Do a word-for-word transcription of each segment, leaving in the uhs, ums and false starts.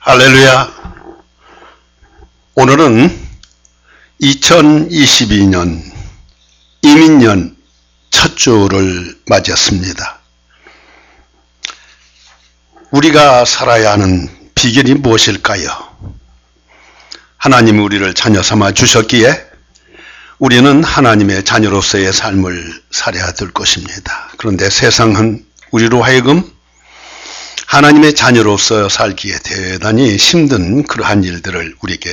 할렐루야. 오늘은 이천이십이 년 이민년 첫 주를 맞이했습니다. 우리가 살아야 하는 비결이 무엇일까요? 하나님이 우리를 자녀 삼아 주셨기에 우리는 하나님의 자녀로서의 삶을 살아야 될 것입니다. 그런데 세상은 우리로 하여금 하나님의 자녀로서 살기에 대단히 힘든 그러한 일들을 우리에게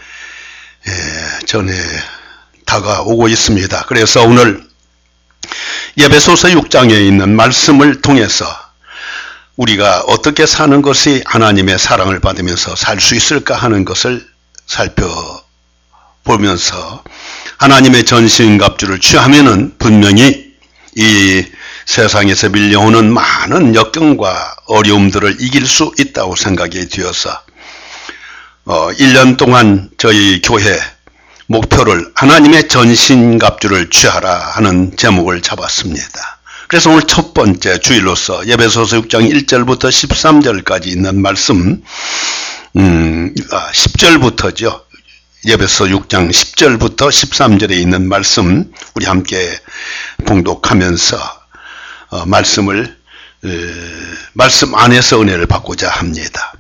전해 다가오고 있습니다. 그래서 오늘 에베소서 육 장에 있는 말씀을 통해서 우리가 어떻게 사는 것이 하나님의 사랑을 받으면서 살 수 있을까 하는 것을 살펴보면서 하나님의 전신갑주를 취하면은 분명히 이 세상에서 밀려오는 많은 역경과 어려움들을 이길 수 있다고 생각이 되어서 어, 일 년 동안 저희 교회 목표를 하나님의 전신갑주를 취하라 하는 제목을 잡았습니다. 그래서 오늘 첫 번째 주일로서 에베소서 육 장 일 절부터 십삼 절까지 있는 말씀, 음, 아, 십 절부터죠. 에베소 육 장 십 절부터 십삼 절에 있는 말씀 우리 함께 봉독하면서 어, 말씀을 에, 말씀 안에서 은혜를 받고자 합니다.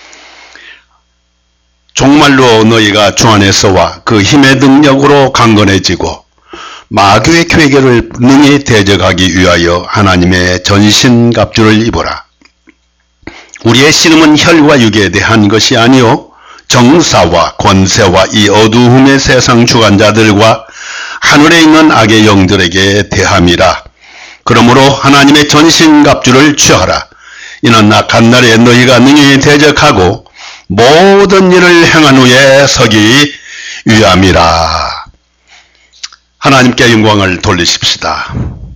종말로 너희가 주 안에서와 그 힘의 능력으로 강건해지고 마귀의 괴계를 능히 대적하기 위하여 하나님의 전신갑주를 입어라. 우리의 씨름은 혈과 육에 대한 것이 아니요 정사와 권세와 이 어두움의 세상 주관자들과 하늘에 있는 악의 영들에게 대함이라. 그러므로 하나님의 전신갑주를 취하라. 이는 악한 날에 너희가 능히 대적하고 모든 일을 행한 후에 서기 위함이라. 하나님께 영광을 돌리십시다.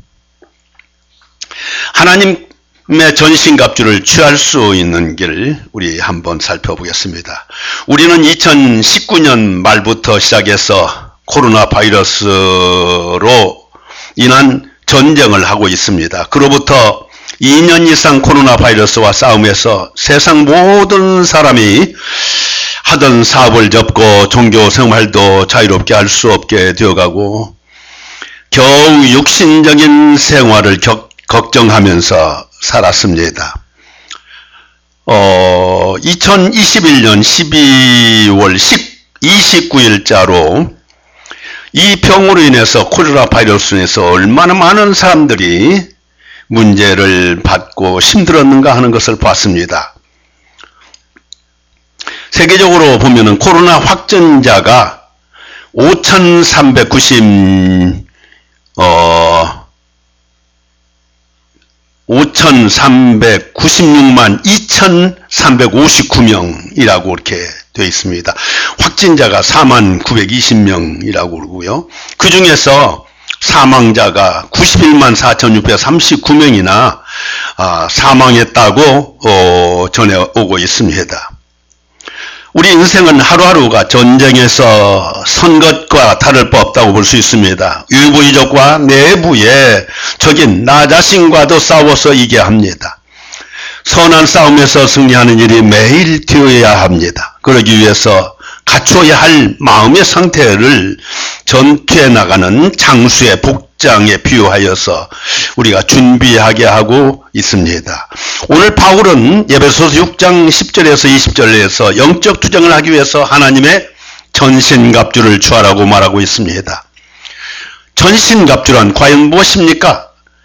하나님의 전신갑주를 취할 수 있는 길 우리 한번 살펴보겠습니다. 우리는 이천십구 년 말부터 시작해서 코로나 바이러스로 인한 전쟁을 하고 있습니다. 그로부터 이 년 이상 코로나 바이러스와 싸움에서 세상 모든 사람이 하던 사업을 접고 종교 생활도 자유롭게 할 수 없게 되어가고 겨우 육신적인 생활을 격, 걱정하면서 살았습니다. 어, 이천이십일 년 십이월 이십구 일자로 이 병으로 인해서 코로나 바이러스로 인해서 얼마나 많은 사람들이 문제를 받고 힘들었는가 하는 것을 봤습니다. 세계적으로 보면은 코로나 확진자가 오천삼백구십, 어, 오천삼백구십육만 이천삼백오십구 명이라고 이렇게 되어 있습니다. 확진자가 사만 구백이십 명이라고 그러고요. 그 중에서 사망자가 구십일만 사천육백삼십구 명이나 아, 사망했다고 어, 전해오고 있습니다. 우리 인생은 하루하루가 전쟁에서 선 것과 다를 바 없다고 볼 수 있습니다. 유부이적과 내부의 적인 나 자신과도 싸워서 이겨야 합니다. 선한 싸움에서 승리하는 일이 매일 되어야 합니다. 그러기 위해서 갖춰야 할 마음의 상태를 전투에 나가는 장수의 복장에 비유하여서 우리가 준비하게 하고 있습니다. 오늘 바울은 에베소서 육 장 십 절에서 이십 절에서 영적 투쟁을 하기 위해서 하나님의 전신갑주를 취하라고 말하고 있습니다. 전신갑주란 과연 무엇입니까?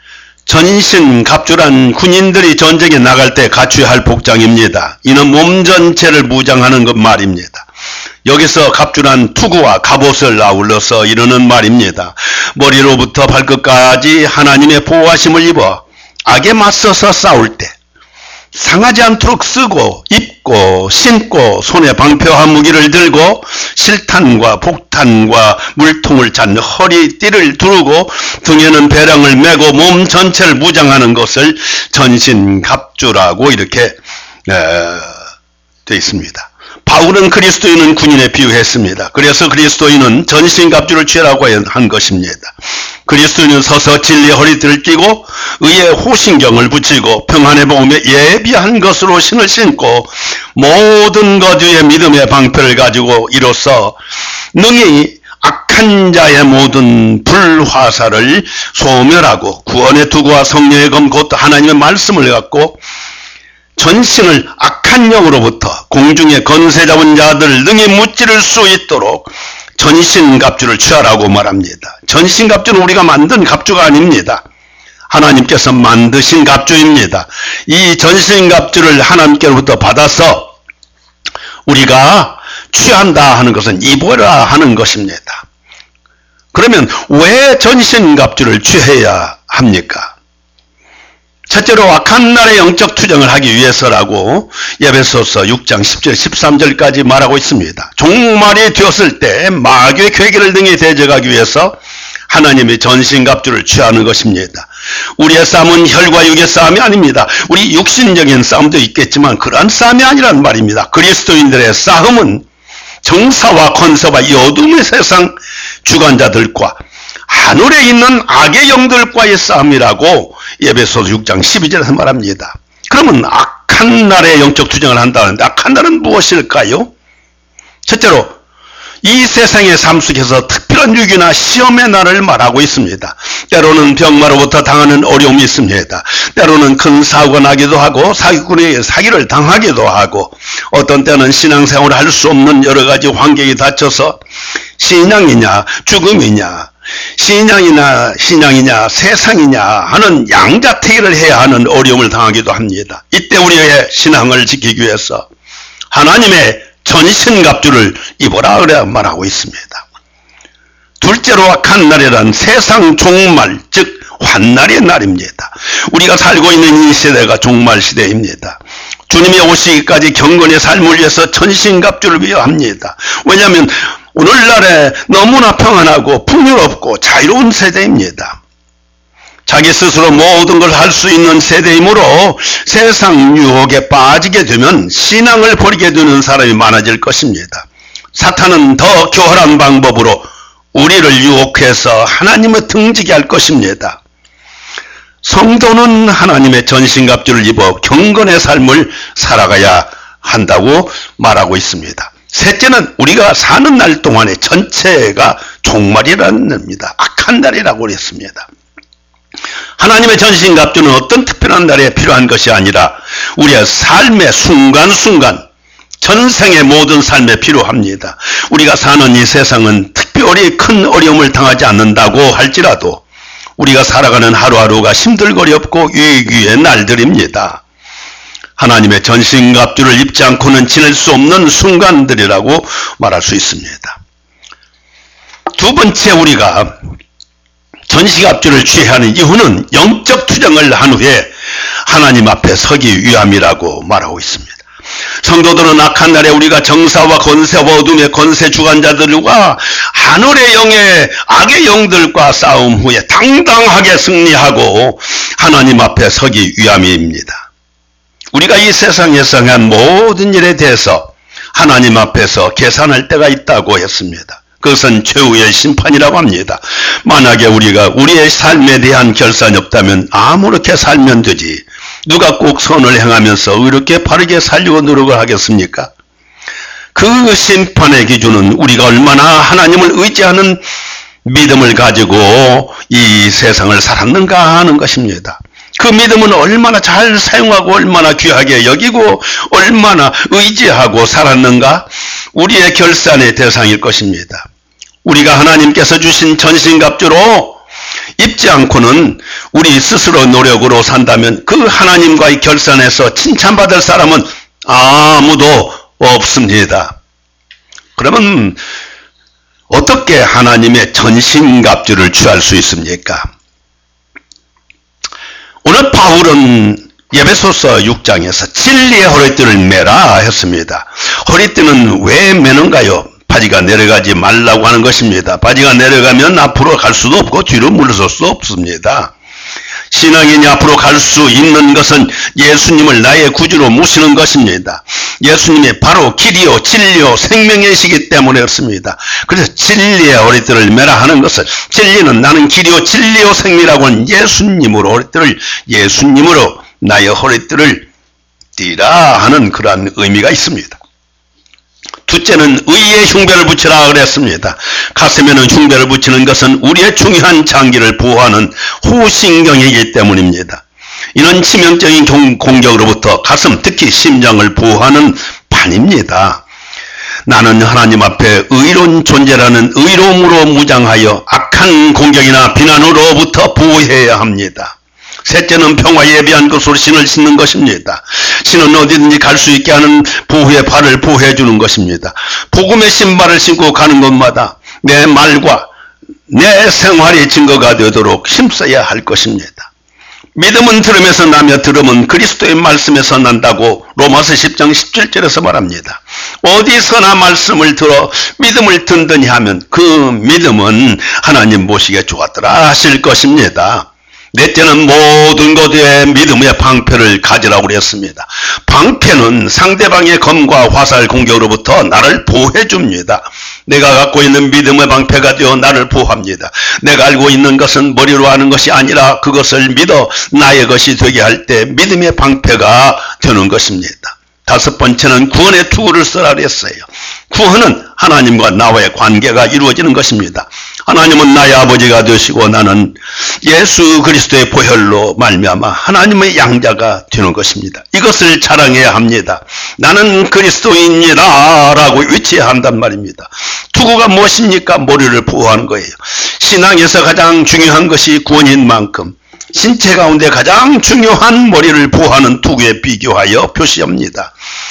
전신갑주란 군인들이 전쟁에 나갈 때 갖춰야 할 복장입니다. 이는 몸 전체를 무장하는 것 말입니다. 여기서 갑주란 투구와 갑옷을 아울러서 이르는 말입니다. 머리로부터 발끝까지 하나님의 보호하심을 입어 악에 맞서서 싸울 때 상하지 않도록 쓰고 입고 신고 손에 방패와 무기를 들고 실탄과 폭탄과 물통을 찬 허리띠를 두르고 등에는 배량을 메고 몸 전체를 무장하는 것을 전신갑주라고 이렇게 에, 되어 있습니다. 바울은 그리스도인은 군인에 비유했습니다. 그래서 그리스도인은 전신갑주를 취하라고 한 것입니다. 그리스도인은 서서 진리의 허리띠를 끼고 의의 호신경을 붙이고 평안의 복음에 예비한 것으로 신을 신고 모든 것 위에 믿음의 방패를 가지고 이로써 능히 악한 자의 모든 불화살을 소멸하고 구원의 투구와 성령의 검 곧 하나님의 말씀을 갖고 전신을 악한 영으로부터 공중에 건세 잡은 자들 능히 무찌를 수 있도록 전신갑주를 취하라고 말합니다. 전신갑주는 우리가 만든 갑주가 아닙니다. 하나님께서 만드신 갑주입니다. 이 전신갑주를 하나님께로부터 받아서 우리가 취한다 하는 것은 입어라 하는 것입니다. 그러면 왜 전신갑주를 취해야 합니까? 첫째로 악한 날의 영적 투쟁을 하기 위해서라고 에베소서 육 장 십 절 십삼 절까지 말하고 있습니다. 종말이 되었을 때 마귀의 괴계를 능히 대적하기 위해서 하나님의 전신갑주를 취하는 것입니다. 우리의 싸움은 혈과 육의 싸움이 아닙니다. 우리 육신적인 싸움도 있겠지만 그러한 싸움이 아니란 말입니다. 그리스도인들의 싸움은 정사와 권세와 이 어둠의 세상 주관자들과 하늘에 있는 악의 영들과의 싸움이라고 에베소서 육 장 십이 절에서 말합니다. 그러면 악한 날의 영적 투쟁을 한다는데 악한 날은 무엇일까요? 첫째로 이 세상의 삶 속에서 특별한 위기나 시험의 날을 말하고 있습니다. 때로는 병마로부터 당하는 어려움이 있습니다. 때로는 큰 사고가 나기도 하고 사기꾼에게 사기를 당하기도 하고 어떤 때는 신앙생활을 할 수 없는 여러 가지 환경이 닥쳐서 신앙이냐 죽음이냐 신앙이나 신앙이냐 세상이냐 하는 양자택일을 해야 하는 어려움을 당하기도 합니다. 이때 우리의 신앙을 지키기 위해서 하나님의 전신갑주를 입어라 그래 말하고 있습니다. 둘째로 악한 날이란 세상 종말 즉 환날의 날입니다. 우리가 살고 있는 이 시대가 종말 시대입니다. 주님이 오시기까지 경건의 삶을 위해서 전신갑주를 위하합니다. 왜냐하면 오늘날에 너무나 평안하고 풍요롭고 자유로운 세대입니다. 자기 스스로 모든 걸 할 수 있는 세대이므로 세상 유혹에 빠지게 되면 신앙을 버리게 되는 사람이 많아질 것입니다. 사탄은 더 교활한 방법으로 우리를 유혹해서 하나님을 등지게 할 것입니다. 성도는 하나님의 전신갑주를 입어 경건의 삶을 살아가야 한다고 말하고 있습니다. 셋째는 우리가 사는 날 동안에 전체가 종말이라는 겁니다. 악한 날이라고 했습니다. 하나님의 전신갑주는 어떤 특별한 날에 필요한 것이 아니라 우리의 삶의 순간순간 전생의 모든 삶에 필요합니다. 우리가 사는 이 세상은 특별히 큰 어려움을 당하지 않는다고 할지라도 우리가 살아가는 하루하루가 힘들거렵고 위기의 날들입니다. 하나님의 전신갑주를 입지 않고는 지낼 수 없는 순간들이라고 말할 수 있습니다. 두 번째 우리가 전신갑주를 취해야 하는 이유는 영적 투쟁을 한 후에 하나님 앞에 서기 위함이라고 말하고 있습니다. 성도들은 악한 날에 우리가 정사와 권세와 어둠의 권세 주관자들과 하늘의 영의 악의 영들과 싸움 후에 당당하게 승리하고 하나님 앞에 서기 위함입니다. 우리가 이 세상에서 한 모든 일에 대해서 하나님 앞에서 계산할 때가 있다고 했습니다. 그것은 최후의 심판이라고 합니다. 만약에 우리가 우리의 삶에 대한 결산이 없다면 아무렇게 살면 되지 누가 꼭 선을 행하면서 이렇게 바르게 살려고 노력을 하겠습니까? 그 심판의 기준은 우리가 얼마나 하나님을 의지하는 믿음을 가지고 이 세상을 살았는가 하는 것입니다. 그 믿음은 얼마나 잘 사용하고 얼마나 귀하게 여기고 얼마나 의지하고 살았는가 우리의 결산의 대상일 것입니다. 우리가 하나님께서 주신 전신갑주로 입지 않고는 우리 스스로 노력으로 산다면 그 하나님과의 결산에서 칭찬받을 사람은 아무도 없습니다. 그러면 어떻게 하나님의 전신갑주를 취할 수 있습니까? 오늘 바울은 에베소서 육 장에서 진리의 허리띠를 매라 했습니다. 허리띠는 왜 매는가요? 바지가 내려가지 말라고 하는 것입니다. 바지가 내려가면 앞으로 갈 수도 없고 뒤로 물러설 수도 없습니다. 신앙인이 앞으로 갈 수 있는 것은 예수님을 나의 구주로 모시는 것입니다. 예수님이 바로 길이요 진리요 생명이시기 때문에 그렇습니다. 그래서 진리의 허리띠를 매라 하는 것은, 진리는 나는 길이요 진리요 생명이라고 하는 예수님으로 허리띠를, 예수님으로 나의 허리띠를 띠라 하는 그러한 의미가 있습니다. 둘째는 의의 흉배를 붙이라 그랬습니다. 가슴에는 흉배를 붙이는 것은 우리의 중요한 장기를 보호하는 호신경이기 때문입니다. 이는 치명적인 공격으로부터 가슴, 특히 심장을 보호하는 판입니다. 나는 하나님 앞에 의로운 존재라는 의로움으로 무장하여 악한 공격이나 비난으로부터 보호해야 합니다. 셋째는 평화 예비한 것으로 신을 신는 것입니다. 신은 어디든지 갈 수 있게 하는 보호의 발을 보호해 주는 것입니다. 복음의 신발을 신고 가는 것마다 내 말과 내 생활의 증거가 되도록 힘써야 할 것입니다. 믿음은 들음에서 나며 들음은 그리스도의 말씀에서 난다고 로마서 십 장 십칠 절에서 말합니다. 어디서나 말씀을 들어 믿음을 든든히 하면 그 믿음은 하나님 보시기에 좋았더라 하실 것입니다. 넷째는 모든 것에 믿음의 방패를 가지라고 그랬습니다. 방패는 상대방의 검과 화살 공격으로부터 나를 보호해 줍니다. 내가 갖고 있는 믿음의 방패가 되어 나를 보호합니다. 내가 알고 있는 것은 머리로 하는 것이 아니라 그것을 믿어 나의 것이 되게 할 때 믿음의 방패가 되는 것입니다. 다섯 번째는 구원의 투구를 쓰라 그랬어요. 구원은 하나님과 나와의 관계가 이루어지는 것입니다. 하나님은 나의 아버지가 되시고 나는 예수 그리스도의 보혈로 말미암아 하나님의 양자가 되는 것입니다. 이것을 자랑해야 합니다. 나는 그리스도인이다 라고 외쳐야 한단 말입니다. 투구가 무엇입니까? 머리를 보호하는 거예요. 신앙에서 가장 중요한 것이 구원인 만큼 신체 가운데 가장 중요한 머리를 보호하는 투구에 비교하여 표시합니다.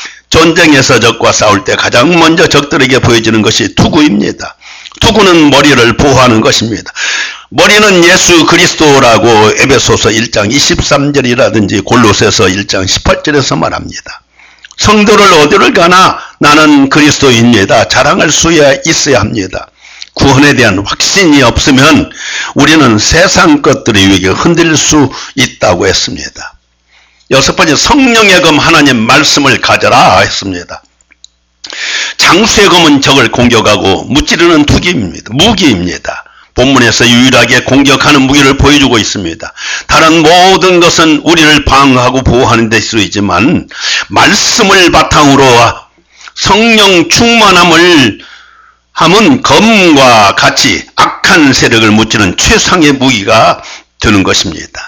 전쟁에서 적과 싸울 때 가장 먼저 적들에게 보여지는 것이 투구입니다. 투구는 머리를 보호하는 것입니다. 머리는 예수 그리스도라고 에베소서 일 장 이십삼 절이라든지 골로새서 일 장 십팔 절에서 말합니다. 성도를 어디를 가나 나는 그리스도입니다. 자랑할 수 있어야 합니다. 구원에 대한 확신이 없으면 우리는 세상 것들에 의해 흔들릴 수 있다고 했습니다. 여섯 번째, 성령의 검 하나님 말씀을 가져라 했습니다. 장수의 검은 적을 공격하고 무찌르는 투기입니다. 무기입니다. 본문에서 유일하게 공격하는 무기를 보여주고 있습니다. 다른 모든 것은 우리를 방어하고 보호하는 데 쓰이지만 말씀을 바탕으로 성령 충만함을 함은 검과 같이 악한 세력을 무찌르는 최상의 무기가 되는 것입니다.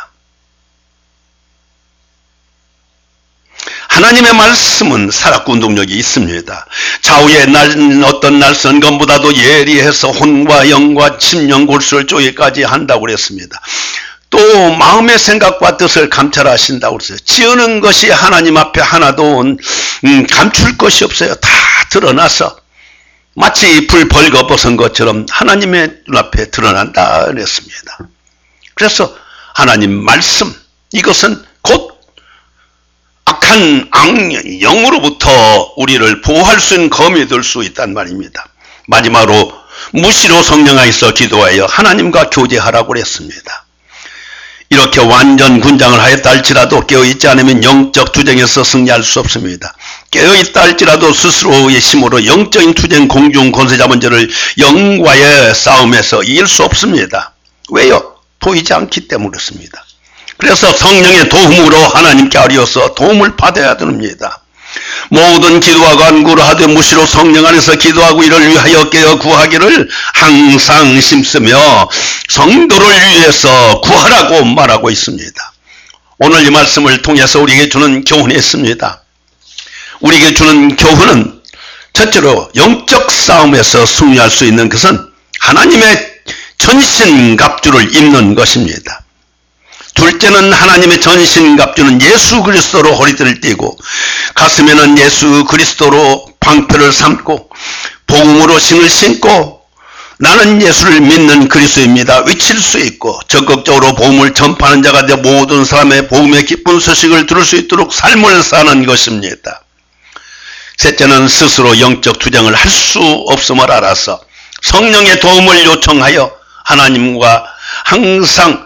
하나님의 말씀은 살았고 운동력이 있습니다. 좌우의 날, 어떤 날선 검보다도 예리해서 혼과 영과 심령 골수를 쪼개까지 한다고 그랬습니다. 또 마음의 생각과 뜻을 감찰하신다고 그랬어요. 지으는 것이 하나님 앞에 하나도 음, 감출 것이 없어요. 다 드러나서 마치 불 벌거벗은 것처럼 하나님의 눈앞에 드러난다 그랬습니다. 그래서 하나님 말씀, 이것은 곧 악한 악령, 영으로부터 우리를 보호할 수 있는 검이 될 수 있단 말입니다. 마지막으로 무시로 성령 안에서 기도하여 하나님과 교제하라고 그랬습니다. 이렇게 완전 군장을 하였다 할지라도 깨어있지 않으면 영적 투쟁에서 승리할 수 없습니다. 깨어있다 할지라도 스스로의 힘으로 영적인 투쟁 공중 권세 잡은 자를 영과의 싸움에서 이길 수 없습니다. 왜요? 보이지 않기 때문에 그렇습니다. 그래서 성령의 도움으로 하나님께 아뢰어서 도움을 받아야 됩니다. 모든 기도와 간구를 하되 무시로 성령 안에서 기도하고 이를 위하여 깨어 구하기를 항상 힘쓰며 성도를 위해서 구하라고 말하고 있습니다. 오늘 이 말씀을 통해서 우리에게 주는 교훈이 있습니다. 우리에게 주는 교훈은 첫째로 영적 싸움에서 승리할 수 있는 것은 하나님의 전신갑주를 입는 것입니다. 둘째는 하나님의 전신갑주는 예수 그리스도로 허리띠를 띠고 가슴에는 예수 그리스도로 방패를 삼고 복음으로 신을 신고 나는 예수를 믿는 그리스도입니다 외칠 수 있고 적극적으로 복음을 전파하는 자가 되어 모든 사람의 복음의 기쁜 소식을 들을 수 있도록 삶을 사는 것입니다. 셋째는 스스로 영적 투쟁을 할 수 없음을 알아서 성령의 도움을 요청하여 하나님과 항상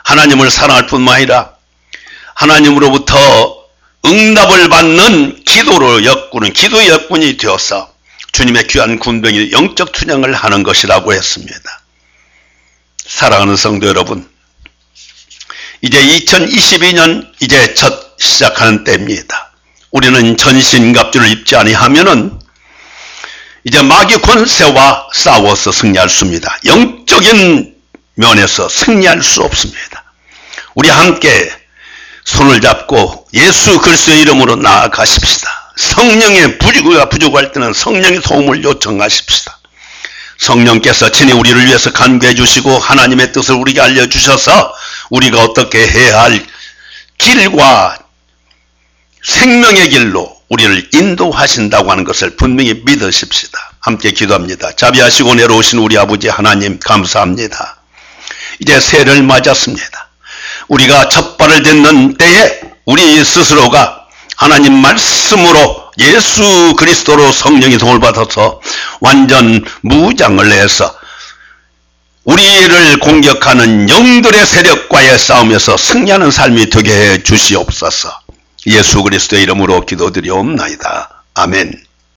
하나님을 사랑할 뿐만 아니라 하나님으로부터 응답을 받는 기도로 엮구는 기도의 엮군이 되어서 주님의 귀한 군병이 영적 투쟁을 하는 것이라고 했습니다. 사랑하는 성도 여러분, 이제 이천이십이 년 이제 첫 시작하는 때입니다. 우리는 전신갑주를 입지 아니하면은 이제 마귀 권세와 싸워서 승리할 수 없습니다. 영적인 면에서 승리할 수 없습니다. 우리 함께 손을 잡고 예수 그리스도의 이름으로 나아가십시다. 성령의 부족가 부족할 때는 성령의 도움을 요청하십시다. 성령께서 친히 우리를 위해서 간구해 주시고 하나님의 뜻을 우리에게 알려주셔서 우리가 어떻게 해야 할 길과 생명의 길로 우리를 인도하신다고 하는 것을 분명히 믿으십시다. 함께 기도합니다. 자비하시고 내려오신 우리 아버지 하나님 감사합니다. 이제 새해를 맞았습니다. 우리가 첫 발을 딛는 때에 우리 스스로가 하나님 말씀으로 예수 그리스도로 성령의 도움을 받아서 완전 무장을 해서 우리를 공격하는 영들의 세력과의 싸움에서 승리하는 삶이 되게 해 주시옵소서. 예수 그리스도의 이름으로 기도드리옵나이다. 아멘.